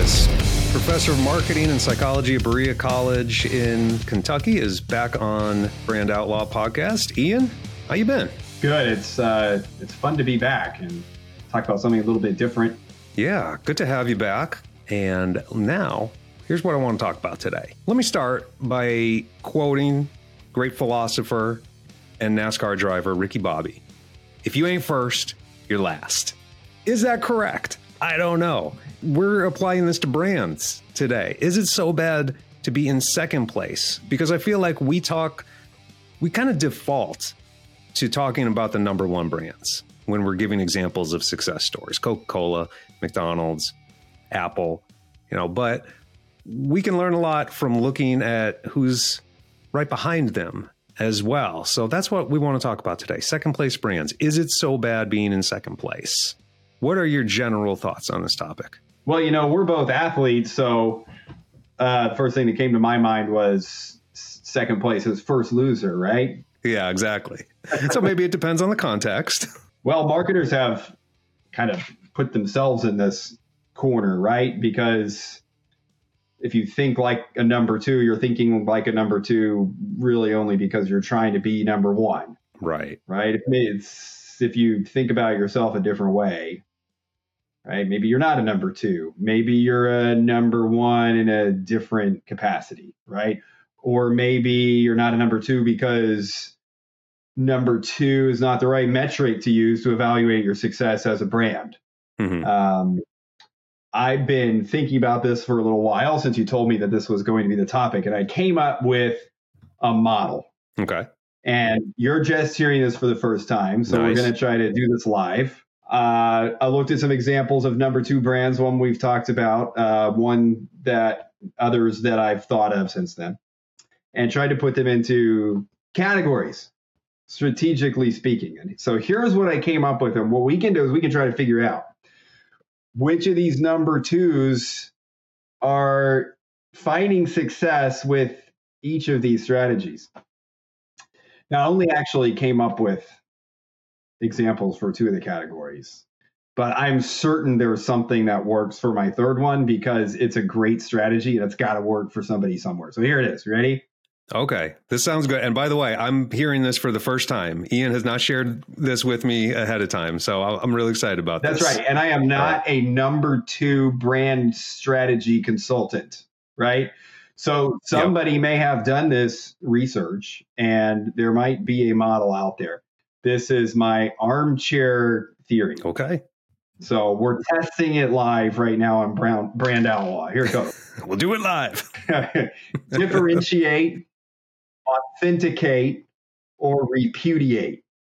Davis, professor of marketing and psychology at Berea College in Kentucky, is back on Brand Outlaw podcast. Ian, how you been? Good. It's fun to be back and talk about something a little bit different. Yeah, good to have you back. And now, here's what I want to talk about today. Let me start by quoting great philosopher and NASCAR driver Ricky Bobby. If you ain't first, you're last. Is that correct? I don't know. We're applying this to brands today. Is it so bad to be in second place? Because I feel like we kind of default to talking about the number one brands when we're giving examples of success stories. Coca-Cola, McDonald's, Apple, but we can learn a lot from looking at who's right behind them as well. So that's what we want to talk about today. Second place brands. Is it so bad being in second place? What are your general thoughts on this topic? Well, we're both athletes, so first thing that came to my mind was second place is first loser, right? Yeah, exactly. So maybe it depends on the context. Well, marketers have kind of put themselves in this corner, right? Because if you think like a number two, you're thinking like a number two really only because you're trying to be number one. Right. Right. If you think about yourself a different way, right? Maybe you're not a number two. Maybe you're a number one in a different capacity, right? Or maybe you're not a number two because number two is not the right metric to use to evaluate your success as a brand. Mm-hmm. I've been thinking about this for a little while since you told me that this was going to be the topic, and I came up with a model. Okay. And you're just hearing this for the first time, so We're going to try to do this live. I looked at some examples of number two brands, one we've talked about, others that I've thought of since then, and tried to put them into categories, strategically speaking. And so here's what I came up with. And what we can do is we can try to figure out which of these number twos are finding success with each of these strategies. Now, I only actually came up with examples for two of the categories, but I'm certain there's something that works for my third one because it's a great strategy and it's got to work for somebody somewhere. So here it is. Ready? Okay. This sounds good. And by the way, I'm hearing this for the first time. Ian has not shared this with me ahead of time. So I'm really excited about this. That's right. And I am not a number two brand strategy consultant, right? So somebody may have done this research and there might be a model out there. This is my armchair theory. Okay. So we're testing it live right now on Brand Outlaw. Here it goes. We'll do it live. Differentiate, authenticate, or repudiate.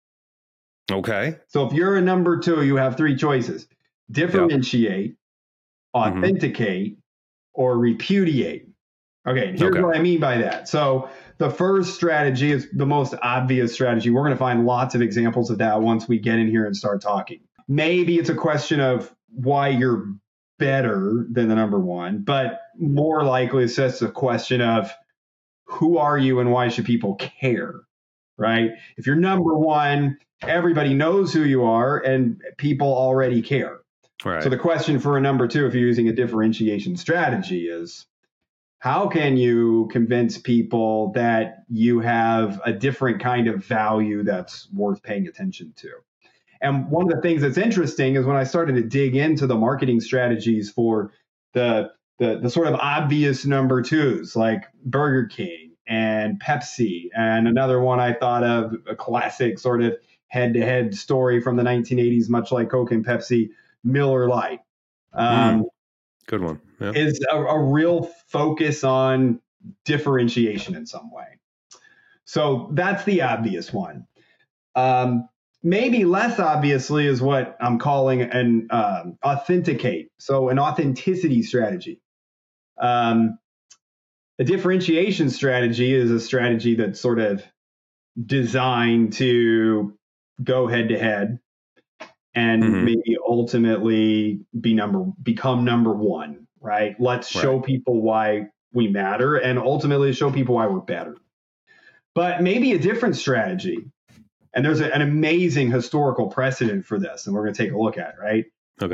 Okay. So if you're a number two, you have three choices. Differentiate, authenticate, or repudiate. Okay, here's what I mean by that. So the first strategy is the most obvious strategy. We're going to find lots of examples of that once we get in here and start talking. Maybe it's a question of why you're better than the number one, but more likely it's just a question of who are you and why should people care, right? If you're number one, everybody knows who you are and people already care. Right. So the question for a number two, if you're using a differentiation strategy, is how can you convince people that you have a different kind of value that's worth paying attention to? And one of the things that's interesting is when I started to dig into the marketing strategies for the sort of obvious number twos like Burger King and Pepsi, and another one I thought of, a classic sort of head-to-head story from the 1980s, much like Coke and Pepsi, Miller Lite. Good one. Yeah. Is a real focus on differentiation in some way. So that's the obvious one. Maybe less obviously is what I'm calling an authenticate. So an authenticity strategy. A differentiation strategy is a strategy that's sort of designed to go head to head and maybe ultimately become number one, right? Let's show people why we matter and ultimately show people why we're better. But maybe a different strategy. And there's an amazing historical precedent for this, and we're going to take a look at it, right? Okay.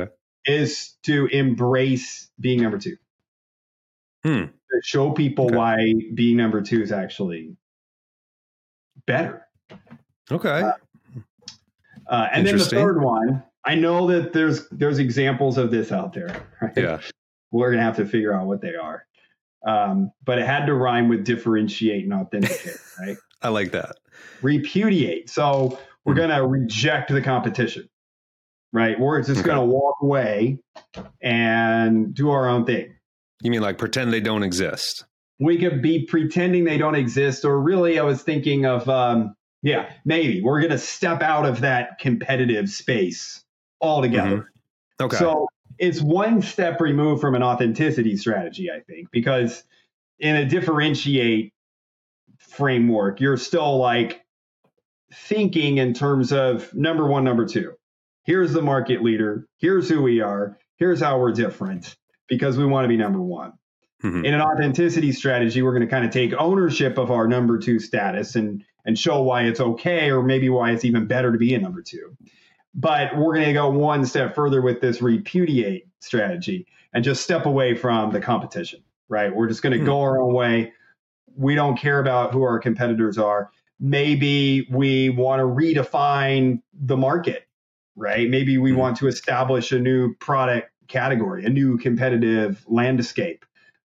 is to embrace being number two. To show people why being number two is actually better. Okay. And then the third one, I know that there's examples of this out there. Right? Yeah. We're going to have to figure out what they are. But it had to rhyme with differentiate and authenticate, right? I like that. Repudiate. So we're going to reject the competition, right? We're just going to walk away and do our own thing. You mean like pretend they don't exist? We could be pretending they don't exist, or really I was thinking of, maybe we're going to step out of that competitive space altogether. Okay. So it's one step removed from an authenticity strategy, I think, because in a differentiate framework, you're still like thinking in terms of number one, number two. Here's the market leader. Here's who we are. Here's how we're different because we want to be number one. In an authenticity strategy, we're going to kind of take ownership of our number two status and show why it's okay, or maybe why it's even better to be a number two. But we're going to go one step further with this repudiate strategy and just step away from the competition, right? We're just going to go our own way. We don't care about who our competitors are. Maybe we want to redefine the market, right? Maybe we want to establish a new product category, a new competitive landscape.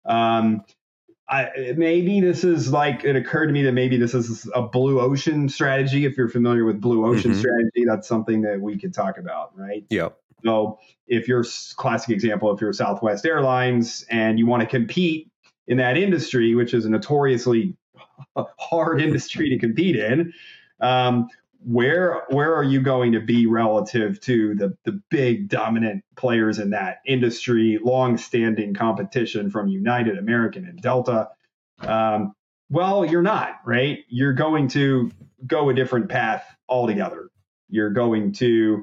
Maybe this is like, it occurred to me that maybe this is a blue ocean strategy. If you're familiar with blue ocean strategy, that's something that we could talk about, right? Yeah. So if you're classic example, if you're Southwest Airlines and you want to compete in that industry, which is a notoriously hard industry to compete in, where are you going to be relative to the big dominant players in that industry, long-standing competition from United, American, and Delta? Well, you're not, right? You're going to go a different path altogether. You're going to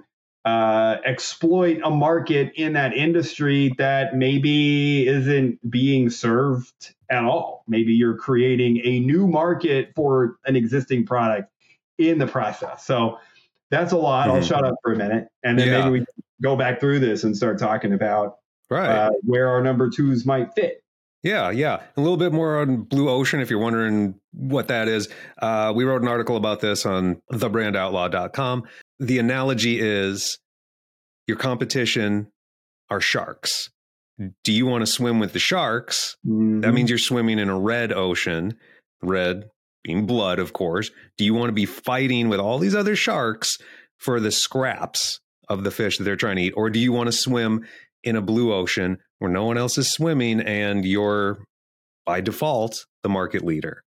exploit a market in that industry that maybe isn't being served at all. Maybe you're creating a new market for an existing product in the process. So that's a lot. I'll shut up for a minute, and then maybe we can go back through this and start talking about where our number twos might fit. Yeah. A little bit more on Blue Ocean, if you're wondering what that is. We wrote an article about this on thebrandoutlaw.com. The analogy is your competition are sharks. Do you want to swim with the sharks? That means you're swimming in a red ocean, red being blood, of course. Do you want to be fighting with all these other sharks for the scraps of the fish that they're trying to eat? Or do you want to swim in a blue ocean where no one else is swimming and you're, by default, the market leader?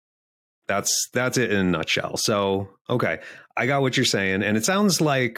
That's it in a nutshell. So, okay, I got what you're saying. And it sounds like,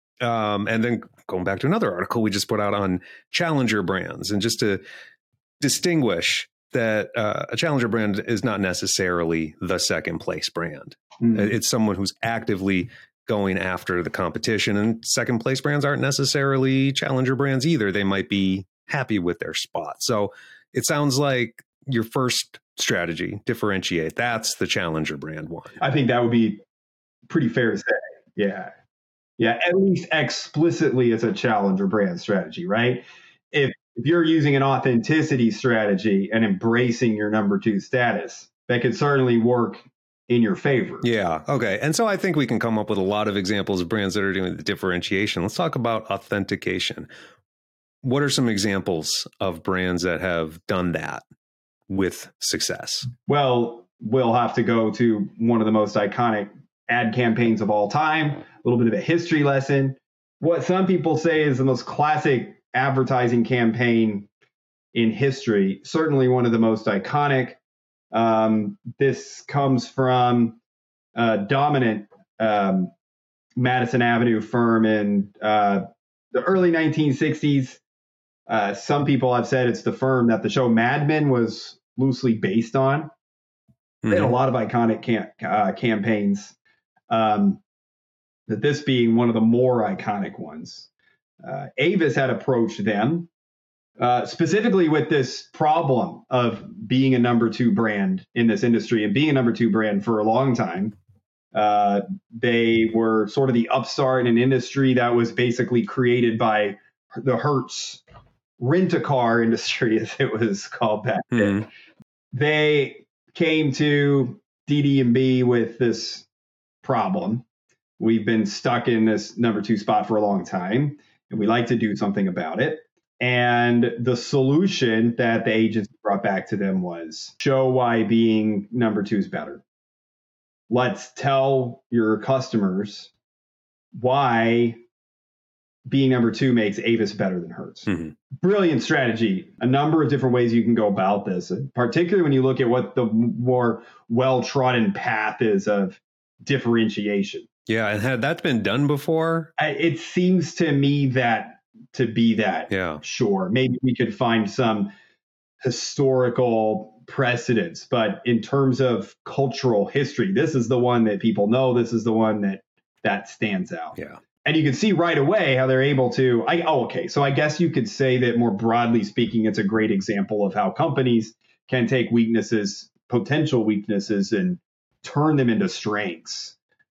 and then going back to another article we just put out on challenger brands, and just to distinguish that a challenger brand is not necessarily the second place brand. It's someone who's actively going after the competition, and second place brands aren't necessarily challenger brands either. They might be happy with their spot. So it sounds like your first strategy, differentiate, that's the challenger brand one. I think that would be pretty fair to say. Yeah, at least explicitly as a challenger brand strategy, right? If you're using an authenticity strategy and embracing your number two status, that could certainly work in your favor. Yeah. Okay. And so I think we can come up with a lot of examples of brands that are doing the differentiation. Let's talk about authentication. What are some examples of brands that have done that with success? Well, we'll have to go to one of the most iconic ad campaigns of all time, a little bit of a history lesson. What some people say is the most classic advertising campaign in history, certainly one of the most iconic. This comes from a dominant Madison Avenue firm in the early 1960s. Some people have said it's the firm that the show Mad Men was loosely based on. They had a lot of iconic campaigns, that this being one of the more iconic ones. Avis had approached them specifically with this problem of being a number two brand in this industry and being a number two brand for a long time. They were sort of the upstart in an industry that was basically created by the Hertz rent-a-car industry, as it was called back then. They came to DD&B with this problem. We've been stuck in this number 2 spot for a long time, and we like to do something about it. And the solution that the agency brought back to them was show why being number 2 is better. Let's tell your customers why being number 2 makes Avis better than Hertz. Brilliant strategy. A number of different ways you can go about this, particularly when you look at what the more well-trodden path is of differentiation. Yeah, and had that been done before? It seems to me that to be that. Yeah. Sure. Maybe we could find some historical precedents, but in terms of cultural history, this is the one that people know. This is the one that stands out. Yeah. And you can see right away how they're able to. Okay. So I guess you could say that more broadly speaking, it's a great example of how companies can take weaknesses, potential weaknesses, and turn them into strengths.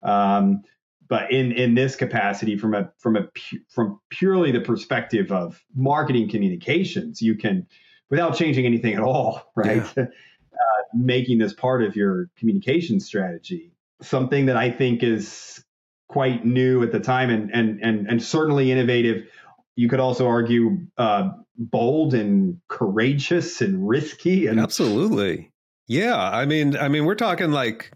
But in this capacity, from purely the perspective of marketing communications, you can, without changing anything at all, right? Yeah. Making this part of your communication strategy, something that I think is quite new at the time and certainly innovative. You could also argue bold and courageous and risky. And absolutely, yeah. I mean, we're talking like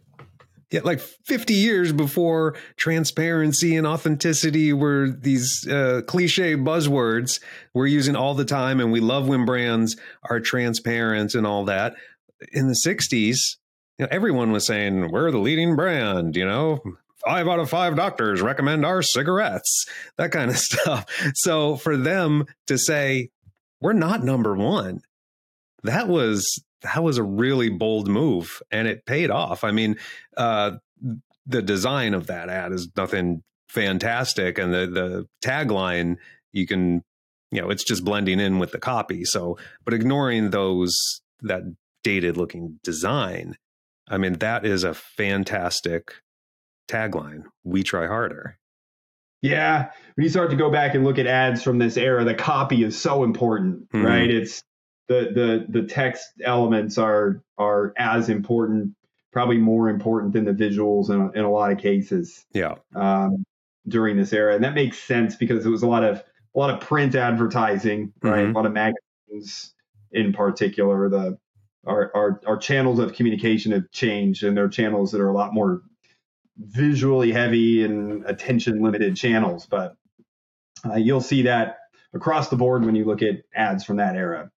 50 years before transparency and authenticity were these cliche buzzwords we're using all the time, and we love when brands are transparent and all that. In the 60s, everyone was saying we're the leading brand. 5 out of 5 doctors recommend our cigarettes, that kind of stuff. So for them to say we're not number 1, that was a really bold move, and it paid off. I mean, the design of that ad is nothing fantastic, and the tagline, you can, it's just blending in with the copy. So, but ignoring that dated looking design, I mean, that is a fantastic tagline. We try harder. Yeah. When you start to go back and look at ads from this era, the copy is so important, right? It's the text elements are as important, probably more important than the visuals in a lot of cases. Yeah. During this era, and that makes sense because it was a lot of print advertising, right? A lot of magazines, in particular. Our channels of communication have changed, and they're channels that are a lot more visually heavy and attention limited channels. But you'll see that across the board when you look at ads from that era.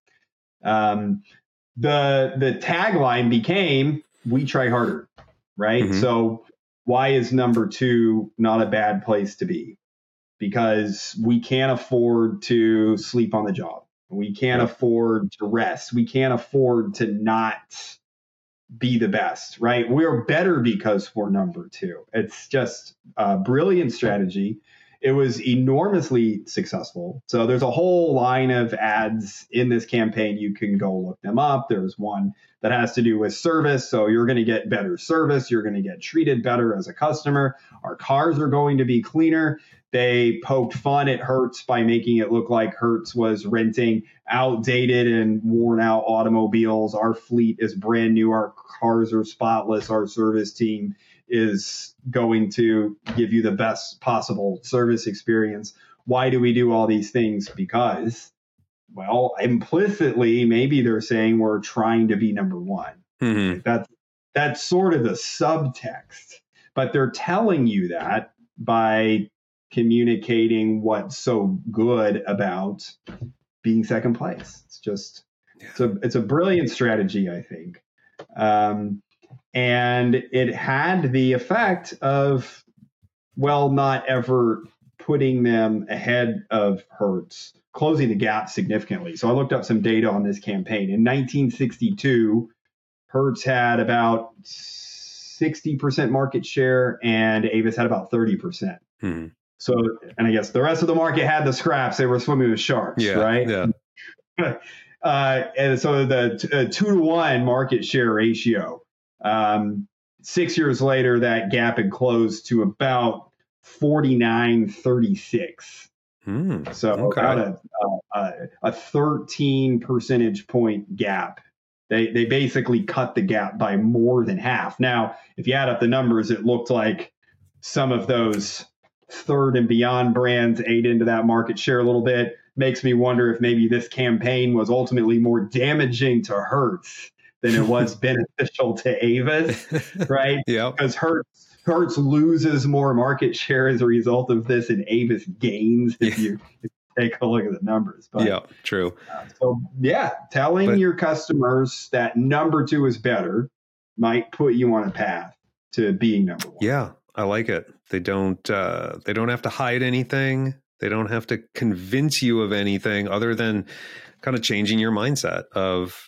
The tagline became "We try harder," right? So why is number 2 not a bad place to be? Because we can't afford to sleep on the job. We can't afford to rest. We can't afford to not be the best, right? We're better because we're number 2. It's just a brilliant strategy. It was enormously successful. So there's a whole line of ads in this campaign. You can go look them up. There's one that has to do with service. So you're going to get better service. You're going to get treated better as a customer. Our cars are going to be cleaner. They poked fun at Hertz by making it look like Hertz was renting outdated and worn out automobiles. Our fleet is brand new. Our cars are spotless. Our service team is going to give you the best possible service experience. Why do we do all these things? Because, well, implicitly, maybe they're saying we're trying to be number 1. That's sort of the subtext. But they're telling you that by communicating what's so good about being second place. It's just, it's a brilliant strategy, I think. And it had the effect of, well, not ever putting them ahead of Hertz, closing the gap significantly. So I looked up some data on this campaign. In 1962, Hertz had about 60% market share and Avis had about 30%. So, and I guess the rest of the market had the scraps. They were swimming with sharks, right? Yeah. And so the 2-to-1 market share ratio, 6 years later, that gap had closed to about 49-36. So Okay. about a 13 percentage point gap. They basically cut the gap by more than half. Now, if you add up the numbers, it looked like some of those third and beyond brands ate into that market share a little bit. Makes me wonder if maybe this campaign was ultimately more damaging to Hertz than it was beneficial to Avis, right? Yep. Because Hertz loses more market share as a result of this, and Avis gains if you take a look at the numbers. But, yeah, true. Telling your customers that number two is better might put you on a path to being number one. Yeah, I like it. They don't have to hide anything. They don't have to convince you of anything other than kind of changing your mindset of,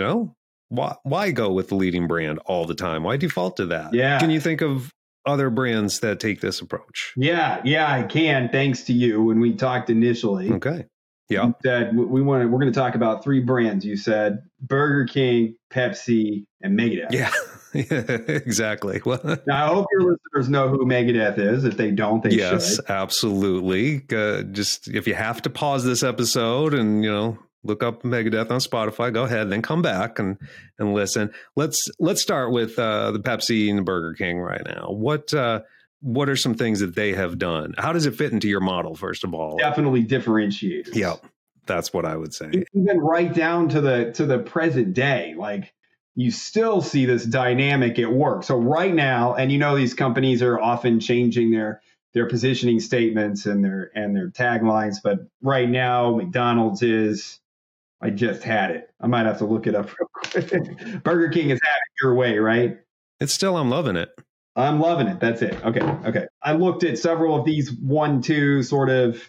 why go with the leading brand all the time? Why default to that? Yeah. Can you think of other brands that take this approach? Yeah, I can. Thanks to you. When we talked initially, okay, yeah, you said we're going to talk about three brands. You said Burger King, Pepsi, and Megadeth. Yeah, exactly. Well, now I hope your listeners know who Megadeth is. If they don't, they should. Yes, absolutely. Just if you have to pause this episode and look up Megadeth on Spotify, go ahead, then come back and listen. Let's start with the Pepsi and the Burger King right now. What are some things that they have done? How does it fit into your model, first of all? Definitely differentiates. Yeah, that's what I would say. Even right down to the present day, like you still see this dynamic at work. So right now, and these companies are often changing their positioning statements and their taglines, but right now McDonald's is. I just had it. I might have to look it up real quick. Burger King is having your way, right? It's still, I'm loving it. I'm loving it. That's it. Okay. I looked at several of these 1-2 sort of,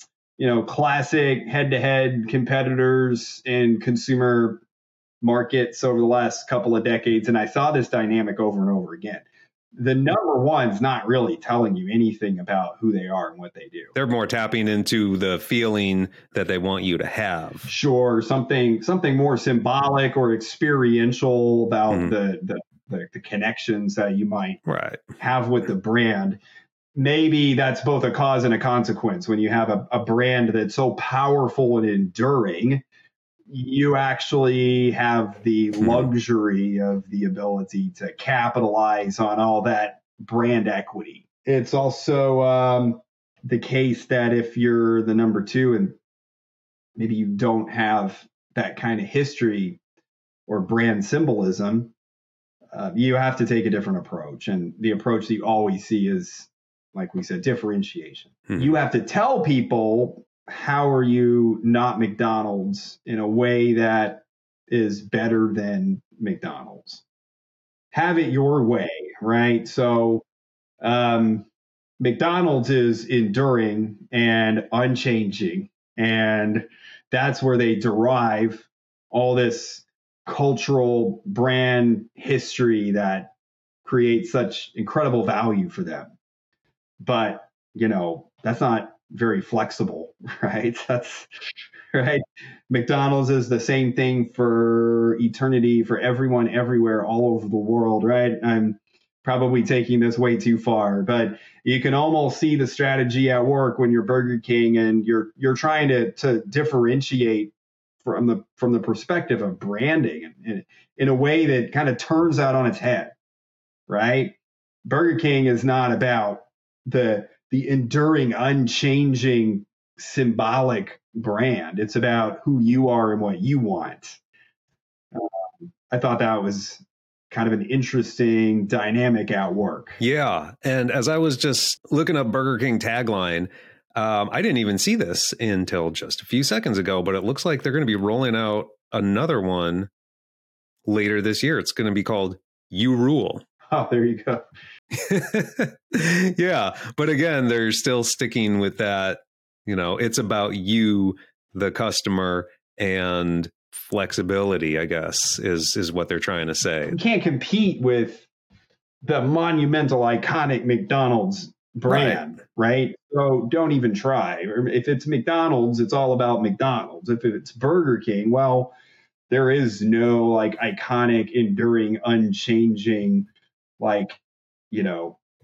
classic head-to-head competitors in consumer markets over the last couple of decades, and I saw this dynamic over and over again. The number one's not really telling you anything about who they are and what they do. They're more tapping into the feeling that they want you to have. Sure, something more symbolic or experiential about the connections that you might have with the brand. Maybe that's both a cause and a consequence. When you have a brand that's so powerful and enduring, you actually have the luxury of the ability to capitalize on all that brand equity. It's also the case that if you're the number two and maybe you don't have that kind of history or brand symbolism, you have to take a different approach. And the approach that you always see is, like we said, differentiation. You have to tell people, how are you not McDonald's in a way that is better than McDonald's? Have it your way, right? So McDonald's is enduring and unchanging, and that's where they derive all this cultural brand history that creates such incredible value for them. But, that's not very flexible, right? That's right. McDonald's is the same thing for eternity, for everyone, everywhere, all over the world, right? I'm probably taking this way too far, but you can almost see the strategy at work when you're Burger King and you're trying to differentiate from the perspective of branding in a way that kind of turns that on its head, right? Burger King is not about the enduring, unchanging, symbolic brand. It's about who you are and what you want. I thought that was kind of an interesting dynamic at work. Yeah. And as I was just looking up Burger King tagline, I didn't even see this until just a few seconds ago, but it looks like they're going to be rolling out another one later this year. It's going to be called You Rule. Oh, there you go. Yeah. But again, they're still sticking with that. It's about you, the customer, and flexibility, I guess, is what they're trying to say. You can't compete with the monumental, iconic McDonald's brand, right? So don't even try. If it's McDonald's, it's all about McDonald's. If it's Burger King, well, there is no iconic, enduring, unchanging,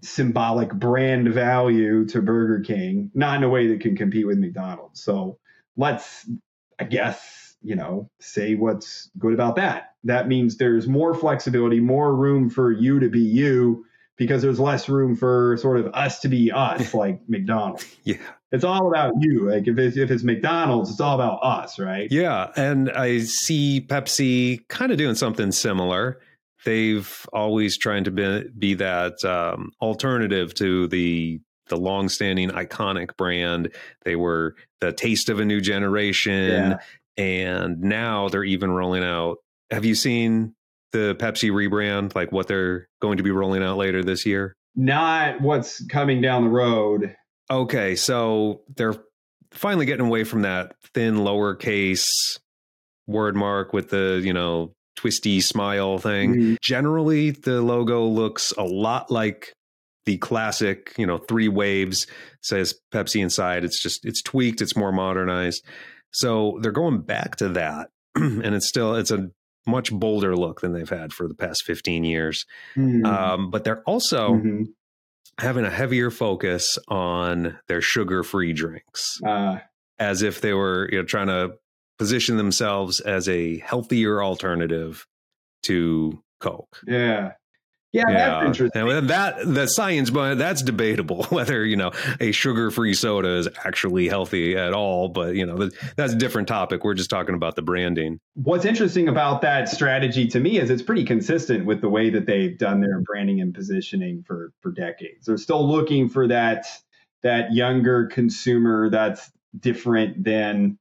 symbolic brand value to Burger King, not in a way that can compete with McDonald's. So let's, I guess, say what's good about that. That means there's more flexibility, more room for you to be you, because there's less room for sort of us to be us, like McDonald's. Yeah. It's all about you. Like if it's McDonald's, it's all about us, right? Yeah. And I see Pepsi kind of doing something similar. They've always trying to be that alternative to the longstanding iconic brand. They were the taste of a new generation. Yeah. And now they're even rolling out. Have you seen the Pepsi rebrand, like what they're going to be rolling out later this year? Not what's coming down the road. Okay, so they're finally getting away from that thin lowercase word mark with the, twisty smile thing. Mm-hmm. Generally, the logo looks a lot like the classic, 3 waves, says Pepsi inside. It's tweaked, it's more modernized. So they're going back to that. And it's a much bolder look than they've had for the past 15 years. Mm-hmm. But they're also having a heavier focus on their sugar-free drinks, as if they were trying to position themselves as a healthier alternative to Coke. Yeah. Yeah, that's interesting. And the science, but that's debatable whether, a sugar-free soda is actually healthy at all. But, that's a different topic. We're just talking about the branding. What's interesting about that strategy to me is it's pretty consistent with the way that they've done their branding and positioning for decades. They're still looking for that younger consumer that's different than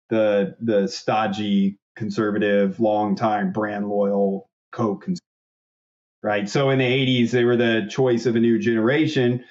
the stodgy, conservative, long-time brand loyal Coke consumer. Right. So in the 80s, they were the choice of a new generation.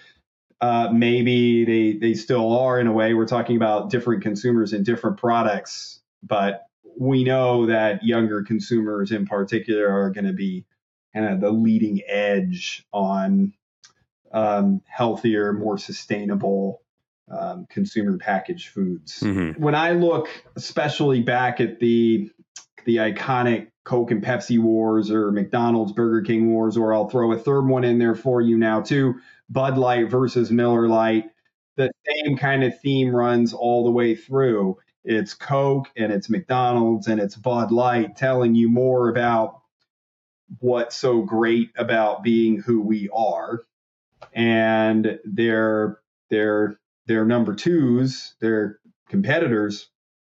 Maybe they still are in a way. We're talking about different consumers and different products. But we know that younger consumers in particular are going to be kind of the leading edge on healthier, more sustainable consumer packaged foods. Mm-hmm. When I look especially back at the iconic Coke and Pepsi wars, or McDonald's Burger King wars, or I'll throw a third one in there for you now too, Bud Light versus Miller Lite. The same kind of theme runs all the way through. It's Coke and it's McDonald's and it's Bud Light telling you more about what's so great about being who we are. And their number twos, their competitors,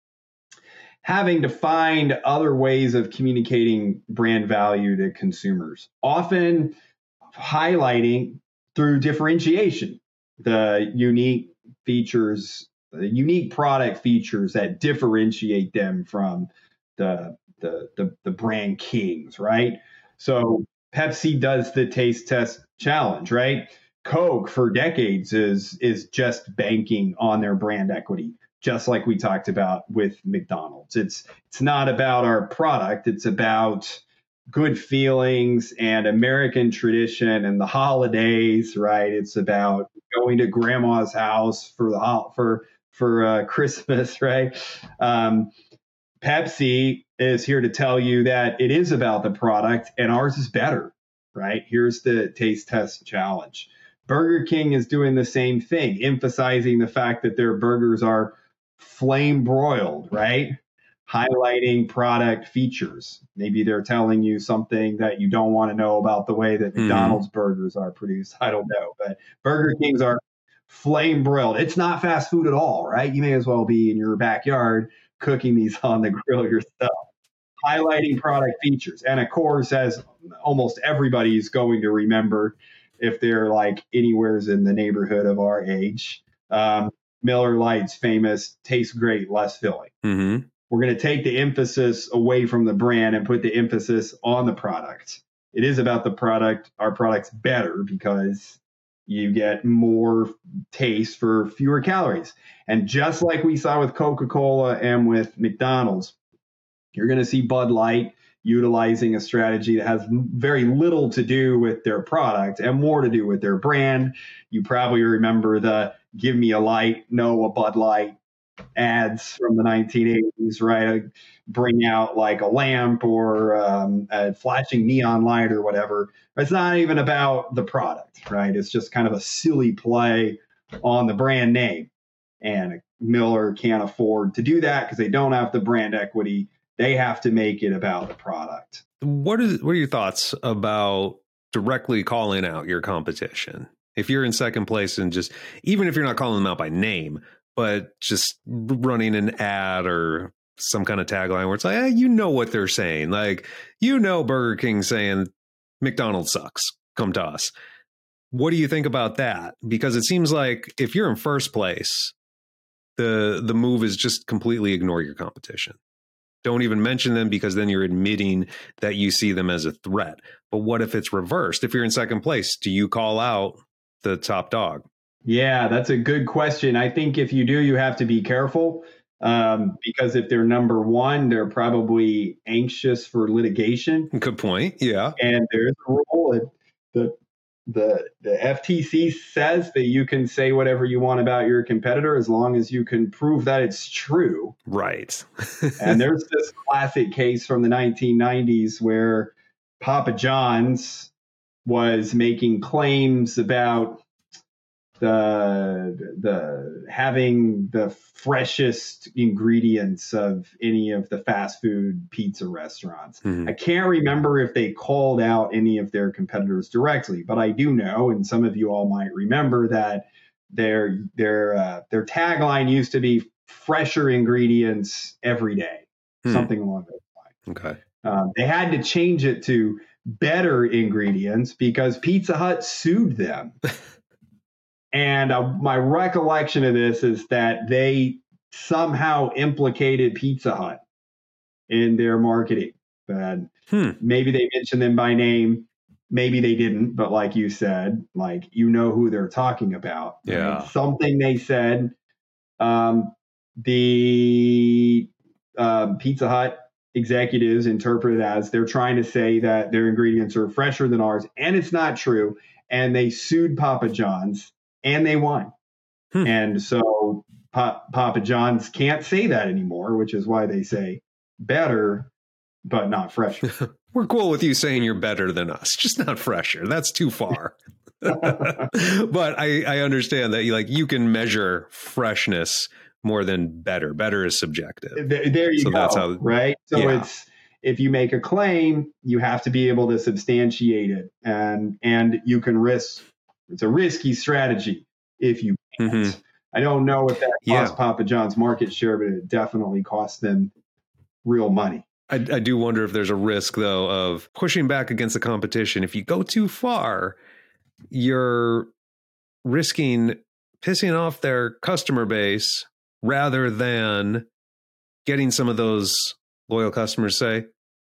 having to find other ways of communicating brand value to consumers, often highlighting through differentiation, the unique features, the unique product features that differentiate them from the brand kings, right? So Pepsi does the taste test challenge, right? Coke for decades is just banking on their brand equity, just like we talked about with McDonald's. It's not about our product. It's about good feelings and American tradition and the holidays, right? It's about going to grandma's house for Christmas, right? Pepsi is here to tell you that it is about the product and ours is better, right? Here's the taste test challenge. Burger King is doing the same thing, emphasizing the fact that their burgers are flame broiled, right? Highlighting product features. Maybe they're telling you something that you don't want to know about the way that McDonald's burgers are produced. I don't know, but Burger King's are flame broiled. It's not fast food at all, right? You may as well be in your backyard cooking these on the grill yourself. Highlighting product features. And of course, as almost everybody's going to remember, if they're like anywhere's in the neighborhood of our age, Miller Lite's famous tastes great, less filling. Mm-hmm. We're going to take the emphasis away from the brand and put the emphasis on the product. It is about the product. Our product's better because you get more taste for fewer calories. And just like we saw with Coca-Cola and with McDonald's, you're going to see Bud Light utilizing a strategy that has very little to do with their product and more to do with their brand. You probably remember the give me a light, no a Bud Light ads from the 1980s, right? Bring out like a lamp or a flashing neon light or whatever. It's not even about the product, right? It's just kind of a silly play on the brand name. And Miller can't afford to do that because they don't have the brand equity. They have to make it about the product. What are your thoughts about directly calling out your competition? If you're in second place and just, even if you're not calling them out by name, but just running an ad or some kind of tagline where it's like, you know what they're saying. Like, you know, Burger King saying McDonald's sucks. Come to us. What do you think about that? Because it seems like if you're in first place, the move is just completely ignore your competition. Don't even mention them, because then you're admitting that you see them as a threat. But what if it's reversed? If you're in second place, do you call out the top dog? Yeah, that's a good question. I think if you do, you have to be careful because if they're number one, they're probably anxious for litigation. Good point. Yeah. And there's a rule. The FTC says that you can say whatever you want about your competitor as long as you can prove that it's true. Right. And there's this classic case from the 1990s where Papa John's was making claims about the having the freshest ingredients of any of the fast food pizza restaurants. I can't remember if they called out any of their competitors directly, but I do know, and some of you all might remember, that their tagline used to be fresher ingredients every day, something along those lines. Okay. They had to change it to better ingredients because Pizza Hut sued them. And my recollection of this is that they somehow implicated Pizza Hut in their marketing. And maybe they mentioned them by name. Maybe they didn't. But like you said, like, you know who they're talking about. Yeah. Right? Something they said, the Pizza Hut executives interpreted as they're trying to say that their ingredients are fresher than ours. And it's not true. And they sued Papa John's. And they won. And so Papa John's can't say that anymore, which is why they say better, but not fresher. We're cool with you saying you're better than us, just not fresher. That's too far. But I understand that you can measure freshness more than better. Better is subjective. There you go. That's how, right? So it's, if you make a claim, you have to be able to substantiate it, and you can risk. It's a risky strategy if you can't. I don't know if that cost Papa John's market share, but it definitely cost them real money. I do wonder if there's a risk, though, of pushing back against the competition. If you go too far, you're risking pissing off their customer base rather than getting some of those loyal customers say,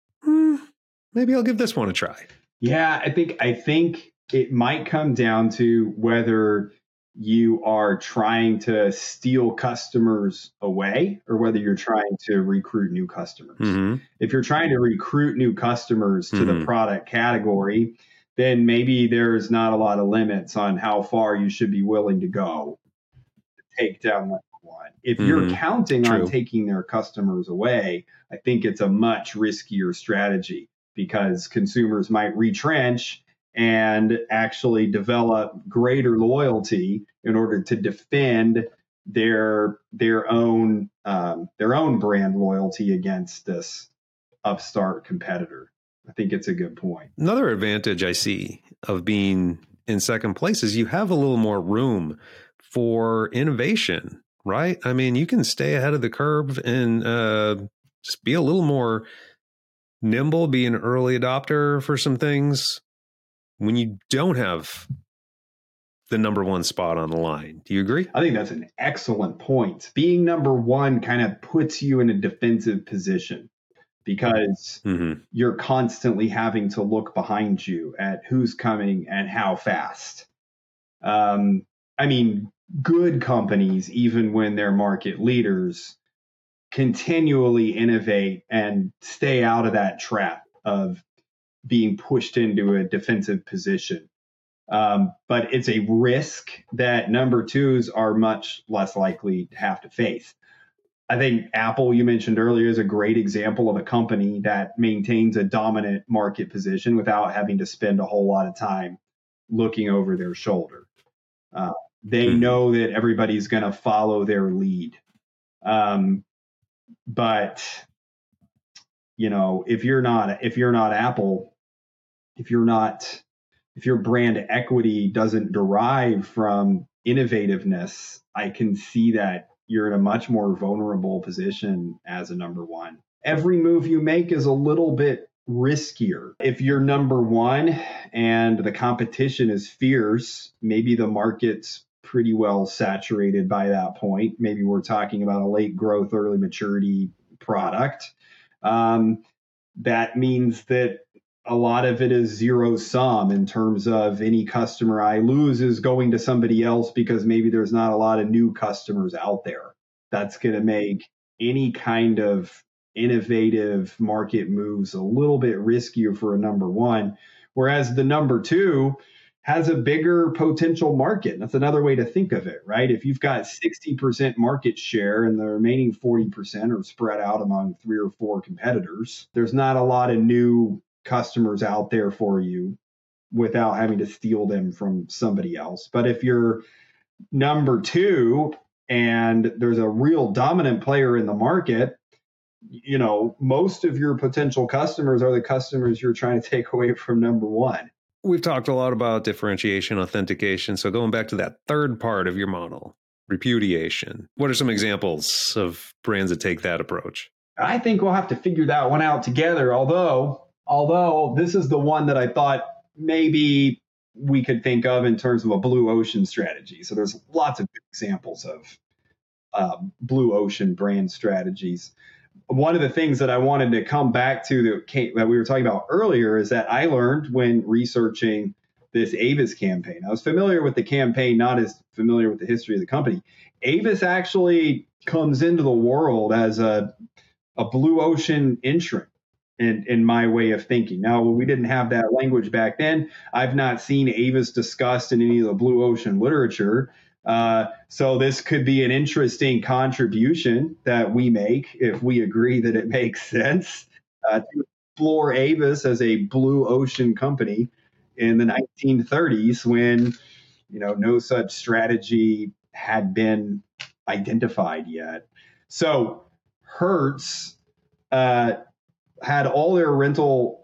maybe I'll give this one a try. Yeah, I think it might come down to whether you are trying to steal customers away or whether you're trying to recruit new customers. If you're trying to recruit new customers to the product category, then maybe there's not a lot of limits on how far you should be willing to go to take down number one. If you're counting on taking their customers away, I think it's a much riskier strategy because consumers might retrench and actually develop greater loyalty in order to defend their own brand loyalty against this upstart competitor. I think it's a good point. Another advantage I see of being in second place is you have a little more room for innovation, right? I mean, you can stay ahead of the curve and just be a little more nimble, be an early adopter for some things when you don't have the number one spot on the line. Do you agree? I think that's an excellent point. Being number one kind of puts you in a defensive position because you're constantly having to look behind you at who's coming and how fast. I mean, good companies, even when they're market leaders, continually innovate and stay out of that trap of being pushed into a defensive position. But it's a risk that number twos are much less likely to have to face. I think Apple, you mentioned earlier, is a great example of a company that maintains a dominant market position without having to spend a whole lot of time looking over their shoulder. They know that everybody's going to follow their lead. But if you're not Apple, if your brand equity doesn't derive from innovativeness, I can see that you're in a much more vulnerable position as a number one. Every move you make is a little bit riskier. If you're number one and the competition is fierce, maybe the market's pretty well saturated by that point. Maybe we're talking about a late growth, early maturity product. That means that a lot of it is zero sum in terms of any customer I lose is going to somebody else because maybe there's not a lot of new customers out there. That's going to make any kind of innovative market moves a little bit riskier for a number one, whereas the number two has a bigger potential market. That's another way to think of it, right? If you've got 60% market share and the remaining 40% are spread out among 3 or 4 competitors, there's not a lot of new customers out there for you without having to steal them from somebody else. But if you're number two and there's a real dominant player in the market, most of your potential customers are the customers you're trying to take away from number one. We've talked a lot about differentiation, authentication. So going back to that third part of your model, repudiation, what are some examples of brands that take that approach? I think we'll have to figure that one out together. Although this is the one that I thought maybe we could think of in terms of a blue ocean strategy. So there's lots of examples of blue ocean brand strategies. One of the things that I wanted to come back to that we were talking about earlier is that I learned when researching this Avis campaign. I was familiar with the campaign, not as familiar with the history of the company. Avis actually comes into the world as a blue ocean entrant in my way of thinking. Now, we didn't have that language back then. I've not seen Avis discussed in any of the blue ocean literature. So this could be an interesting contribution that we make if we agree that it makes sense to explore Avis as a blue ocean company in the 1930s when no such strategy had been identified yet. So Hertz had all their rental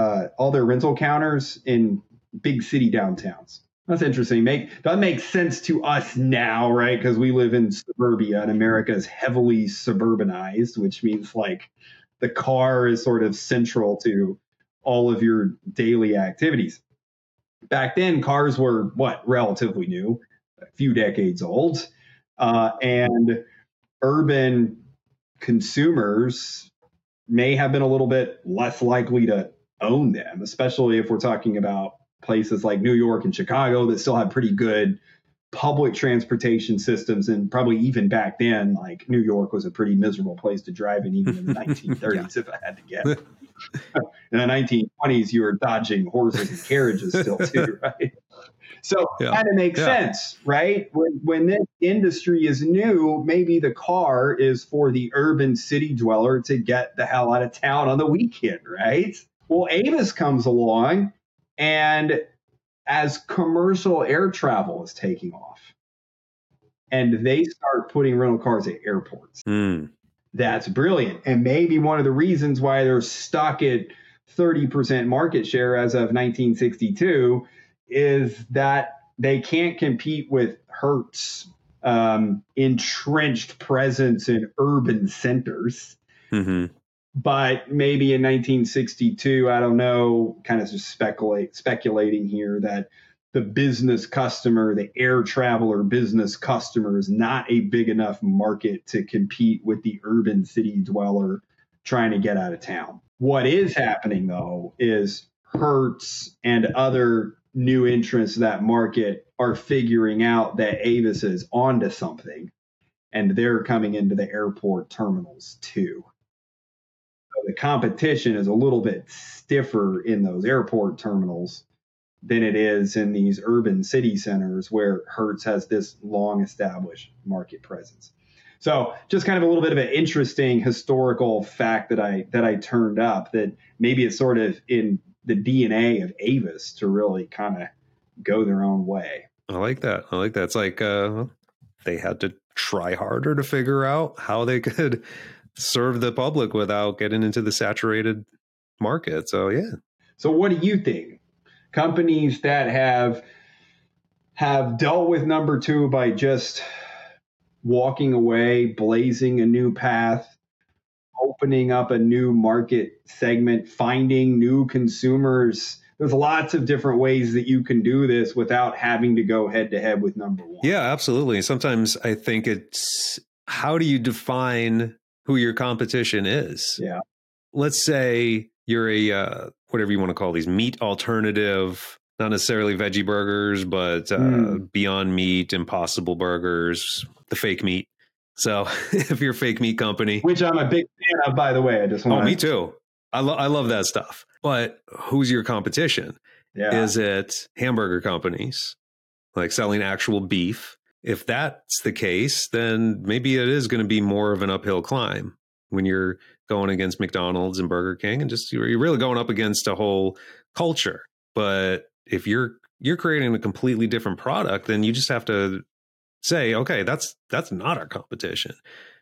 counters in big city downtowns. That's interesting. That makes sense to us now, right? Because we live in suburbia and America is heavily suburbanized, which means like the car is sort of central to all of your daily activities. Back then, cars were relatively new, a few decades old, and urban consumers may have been a little bit less likely to own them, especially if we're talking about places like New York and Chicago that still have pretty good public transportation systems. And probably even back then, like New York was a pretty miserable place to drive in, even in the 1930s, if I had to guess. In the 1920s, you were dodging horses and carriages still too, right? So it kind of makes sense, right? When this industry is new, maybe the car is for the urban city dweller to get the hell out of town on the weekend, right? Well, Avis comes along, and as commercial air travel is taking off, and they start putting rental cars at airports. That's brilliant. And maybe one of the reasons why they're stuck at 30% market share as of 1962 is that they can't compete with Hertz entrenched presence in urban centers. Mm-hmm. But maybe in 1962, I don't know, kind of just speculating here, that the business customer, the air traveler business customer, is not a big enough market to compete with the urban city dweller trying to get out of town. What is happening, though, is Hertz and other new entrants to that market are figuring out that Avis is onto something, and they're coming into the airport terminals too. So the competition is a little bit stiffer in those airport terminals than it is in these urban city centers where Hertz has this long established market presence. So just kind of a little bit of an interesting historical fact that I turned up, that maybe it's sort of in the DNA of Avis to really kind of go their own way. I like that. It's like they had to try harder to figure out how they could serve the public without getting into the saturated market. So yeah. So what do you think? Companies that have dealt with number two by just walking away, blazing a new path, opening up a new market segment, finding new consumers. There's lots of different ways that you can do this without having to go head to head with number one. Yeah, absolutely. Sometimes I think it's, how do you define who your competition is? Yeah. Let's say you're a, whatever you want to call these, meat alternative, not necessarily veggie burgers, but Beyond Meat, Impossible Burgers, the fake meat. So if you're a fake meat company, which I'm a big fan of, by the way, I just want. Oh, me too. I love that stuff. But who's your competition? Yeah. Is it hamburger companies like selling actual beef? If that's the case, then maybe it is going to be more of an uphill climb when you're going against McDonald's and Burger King, and just you're really going up against a whole culture. But if you're creating a completely different product, then you just have to say, okay, that's not our competition.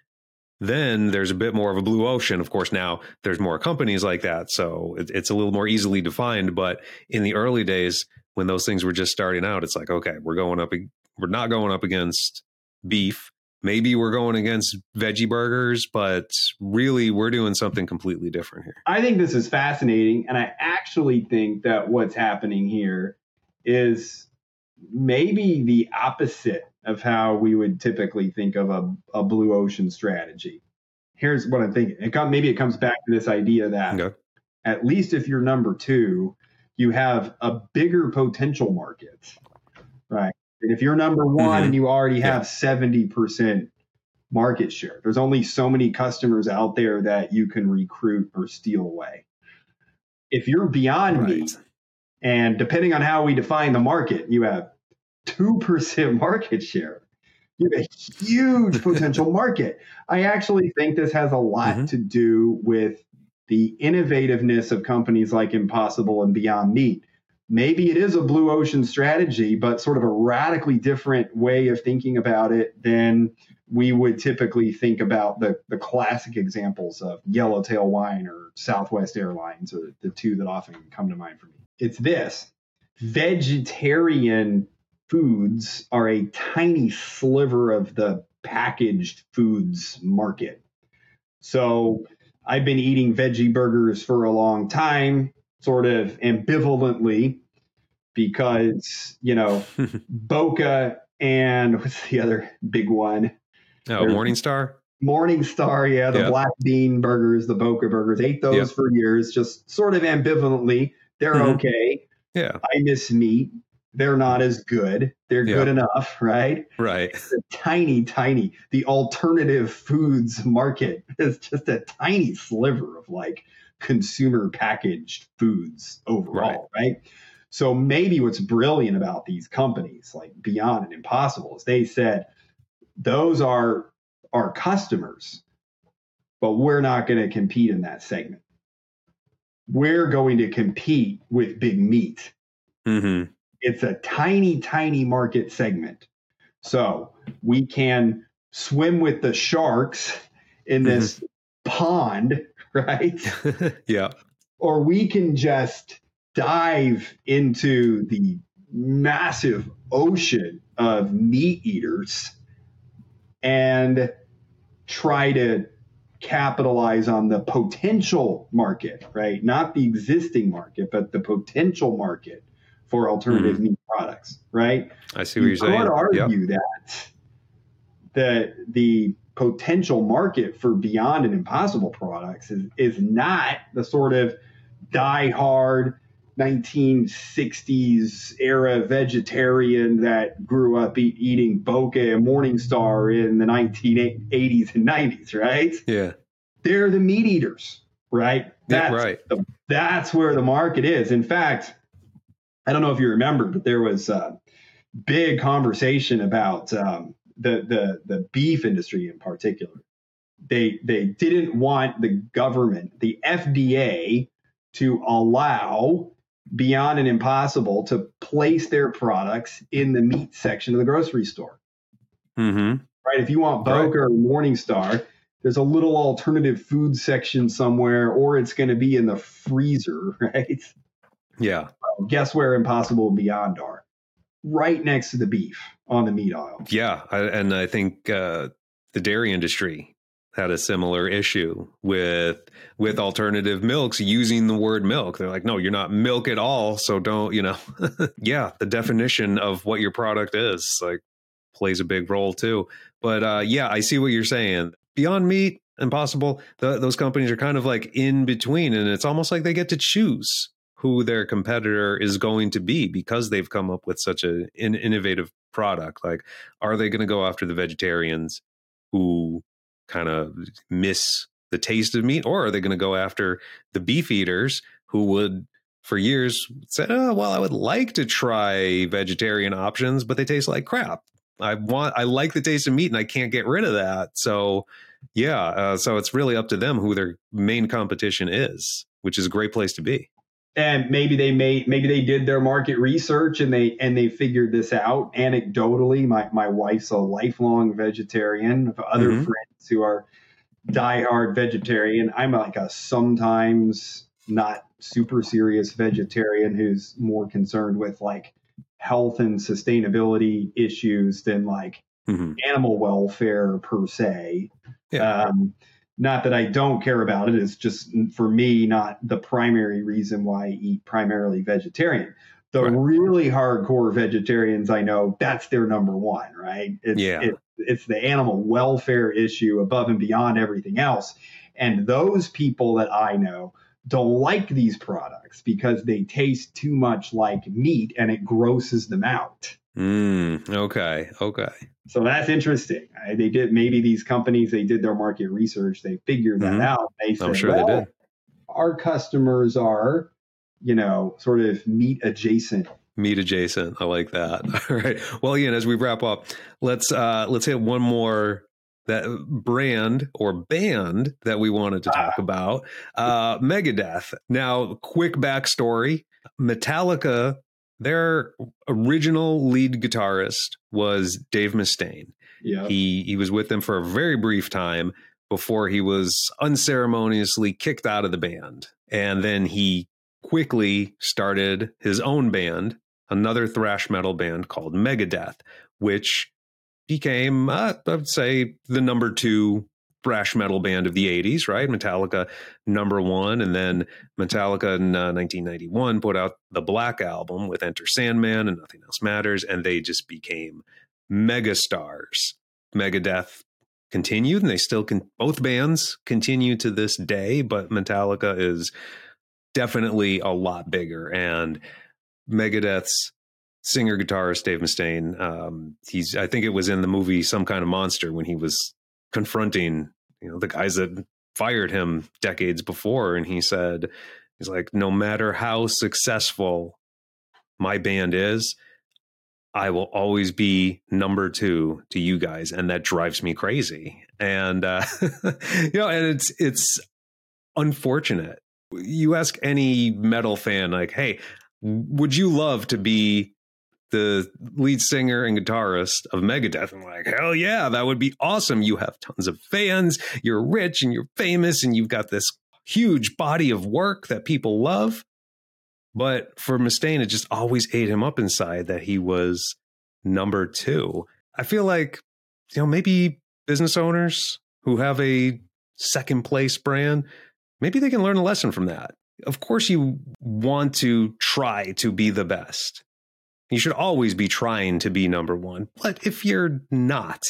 Then there's a bit more of a blue ocean. Of course, now there's more companies like that, so it's a little more easily defined. But in the early days, when those things were just starting out, it's like, okay, we're not going up against beef. Maybe we're going against veggie burgers, but really we're doing something completely different here. I think this is fascinating. And I actually think that what's happening here is maybe the opposite of how we would typically think of a blue ocean strategy. Here's what I'm thinking. Maybe it comes back to this idea that at least if you're number two, you have a bigger potential market, right? And if you're number one and you already have 70% market share, there's only so many customers out there that you can recruit or steal away. If you're Beyond Meat, and depending on how we define the market, you have 2% market share. You have a huge potential market. I actually think this has a lot to do with the innovativeness of companies like Impossible and Beyond Meat. Maybe it is a blue ocean strategy, but sort of a radically different way of thinking about it than we would typically think about the classic examples of Yellowtail Wine or Southwest Airlines, or the two that often come to mind for me. It's this: vegetarian foods are a tiny sliver of the packaged foods market. So I've been eating veggie burgers for a long time, sort of ambivalently, because, Boca and what's the other big one? Oh, Morningstar? Morningstar, yeah, the black bean burgers, the Boca burgers. Ate those for years, just sort of ambivalently. They're okay. Yeah. I miss meat. They're not as good. They're good enough, right? Right. It's a tiny, the alternative foods market is just a tiny sliver of like consumer packaged foods overall, right? So maybe what's brilliant about these companies like Beyond and Impossible is they said, those are our customers, but we're not going to compete in that segment. We're going to compete with big meat. It's a tiny market segment. So we can swim with the sharks in this pond, right? Yeah. Or we can just dive into the massive ocean of meat eaters and try to capitalize on the potential market, right? Not the existing market, but the potential market for alternative meat products, right? I see what you're saying. You could argue that the potential market for Beyond and Impossible products is not the sort of die-hard 1960s era vegetarian that grew up eating Boca and Morningstar in the 1980s and 90s, right? Yeah. They're the meat eaters, right? Right. That's where the market is. In fact, I don't know if you remember, but there was a big conversation about the beef industry in particular, they didn't want the government, the FDA, to allow Beyond and Impossible to place their products in the meat section of the grocery store. Mm-hmm. Right? If you want Boca or Morningstar, there's a little alternative food section somewhere, or it's going to be in the freezer, right? Yeah. Well, guess where Impossible and Beyond are? Right next to the beef on the meat aisle. Yeah. And I think the dairy industry had a similar issue with alternative milks using the word milk. They're like, no, you're not milk at all. So don't, yeah, the definition of what your product is like plays a big role too. But yeah, I see what you're saying. Beyond Meat, Impossible, those companies are kind of like in between, and it's almost like they get to choose who their competitor is going to be because they've come up with such an innovative product. Like, are they going to go after the vegetarians who kind of miss the taste of meat, or are they going to go after the beef eaters who would for years say, oh, well, I would like to try vegetarian options, but they taste like crap. I like the taste of meat and I can't get rid of that. So yeah, so it's really up to them who their main competition is, which is a great place to be. And maybe they did their market research and they figured this out anecdotally. My wife's a lifelong vegetarian. I have other friends who are diehard vegetarian. I'm like a sometimes not super serious vegetarian who's more concerned with like health and sustainability issues than like animal welfare per se. Yeah. Not that I don't care about it. It's just, for me, not the primary reason why I eat primarily vegetarian. The really hardcore vegetarians I know, that's their number one, right? It's the animal welfare issue above and beyond everything else. And those people that I know don't like these products because they taste too much like meat and it grosses them out. Okay. So that's interesting. Maybe these companies, they did their market research. They figured that out. They said, I'm sure they did. Our customers are, sort of meat adjacent. Meat adjacent. I like that. All right. Well, Ian, as we wrap up, let's hit one more that brand or band that we wanted to talk about. Megadeth. Now, quick backstory. Metallica, their original lead guitarist was Dave Mustaine. Yeah. He was with them for a very brief time before he was unceremoniously kicked out of the band. And then he quickly started his own band, another thrash metal band called Megadeth, which became, I would say, the number 2 thrash metal band of the 80s, right? Metallica number 1. And then Metallica in 1991 put out the Black Album with Enter Sandman and Nothing Else Matters. And they just became megastars. Megadeth continued, and they still both bands continue to this day, but Metallica is definitely a lot bigger. And Megadeth's singer guitarist Dave Mustaine, I think it was in the movie Some Kind of Monster when he was confronting the guys that fired him decades before, and he's like, no matter how successful my band is, I will always be number 2 to you guys, and that drives me crazy. And and it's unfortunate. You ask any metal fan, like, hey, would you love to be the lead singer and guitarist of Megadeth? I'm like, hell yeah, that would be awesome. You have tons of fans, you're rich and you're famous, and you've got this huge body of work that people love. But for Mustaine, it just always ate him up inside that he was number 2. I feel like, maybe business owners who have a second place brand, maybe they can learn a lesson from that. Of course, you want to try to be the best. You should always be trying to be number 1. But if you're not,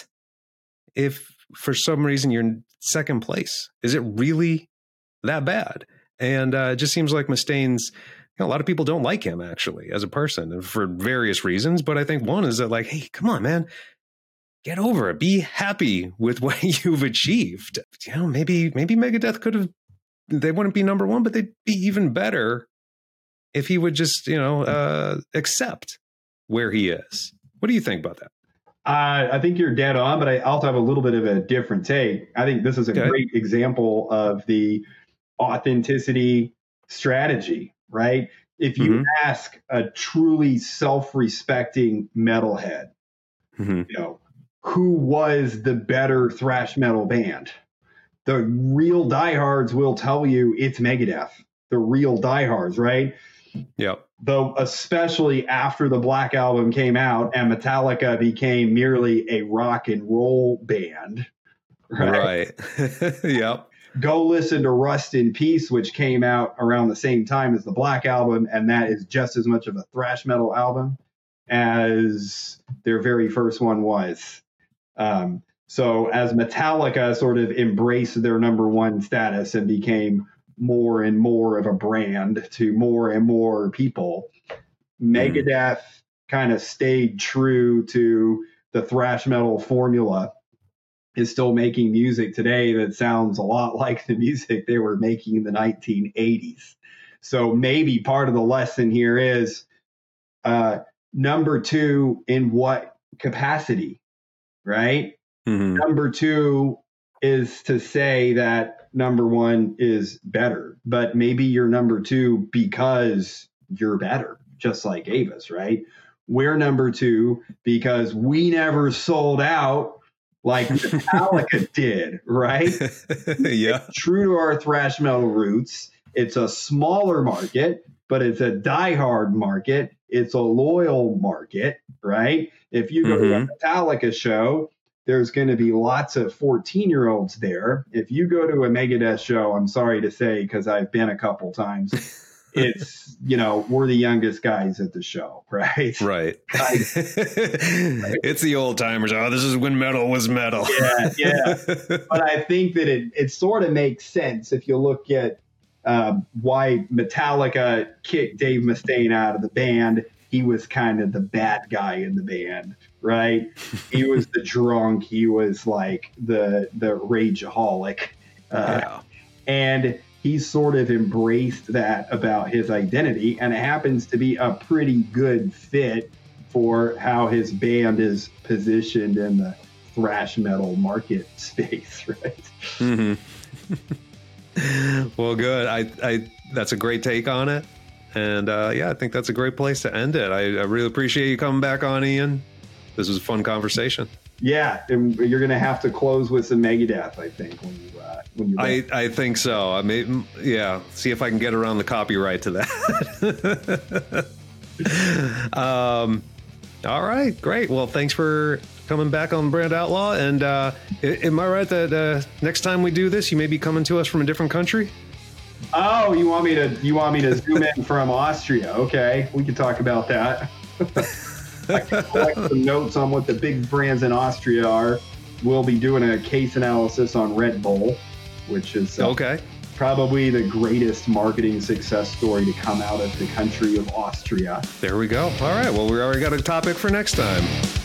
if for some reason you're in second place, is it really that bad? And it just seems like Mustaine's, a lot of people don't like him actually as a person for various reasons. But I think one is that, like, hey, come on, man, get over it. Be happy with what you've achieved. Maybe Megadeth they wouldn't be number 1, but they'd be even better if he would just, accept where he is. What do you think about that? I think you're dead on, but I also have a little bit of a different take. I think this is a great example of the authenticity strategy, right? If you ask a truly self-respecting metalhead, you know, who was the better thrash metal band? The real diehards will tell you it's Megadeth. The real diehards, right? Yep. Though, especially after the Black Album came out and Metallica became merely a rock and roll band, right? Yep. Go listen to Rust in Peace, which came out around the same time as the Black Album, and that is just as much of a thrash metal album as their very first one was. So as Metallica sort of embraced their number one status and became more and more of a brand to more and more people, Megadeth kind of stayed true to the thrash metal formula, is still making music today that sounds a lot like the music they were making in the 1980s. So maybe part of the lesson here is number two in what capacity, right? Number two is to say that number one is better, but maybe you're number two because you're better, just like Avis, right? We're number two because we never sold out like Metallica did, right? Yeah. It's true to our thrash metal roots. It's a smaller market, but it's a diehard market. It's a loyal market, right? If you go to a Metallica show, there's going to be lots of 14-year-olds there. If you go to a Megadeth show, I'm sorry to say, because I've been a couple times, it's, you know, we're the youngest guys at the show, right? Right. It's the old timers. Oh, this is when metal was metal. Yeah. But I think that it sort of makes sense if you look at why Metallica kicked Dave Mustaine out of the band. He was kind of the bad guy in the band, right? He was the drunk. He was like the rageaholic. And he sort of embraced that about his identity. And it happens to be a pretty good fit for how his band is positioned in the thrash metal market space, right? Well, good. I that's a great take on it. And I think that's a great place to end it. I really appreciate you coming back on, Ian. This was a fun conversation. Yeah, and you're going to have to close with some Megadeth, I think, when you. I think so. I mean, yeah. See if I can get around the copyright to that. All right, great. Well, thanks for coming back on Brand Outlaw. And am I right that next time we do this, you may be coming to us from a different country? Oh, you want me to zoom in from Austria? Okay, we can talk about that. I can collect some notes on what the big brands in Austria are. We'll be doing a case analysis on Red Bull, which is probably the greatest marketing success story to come out of the country of Austria. There we go. All right. Well, we already got a topic for next time.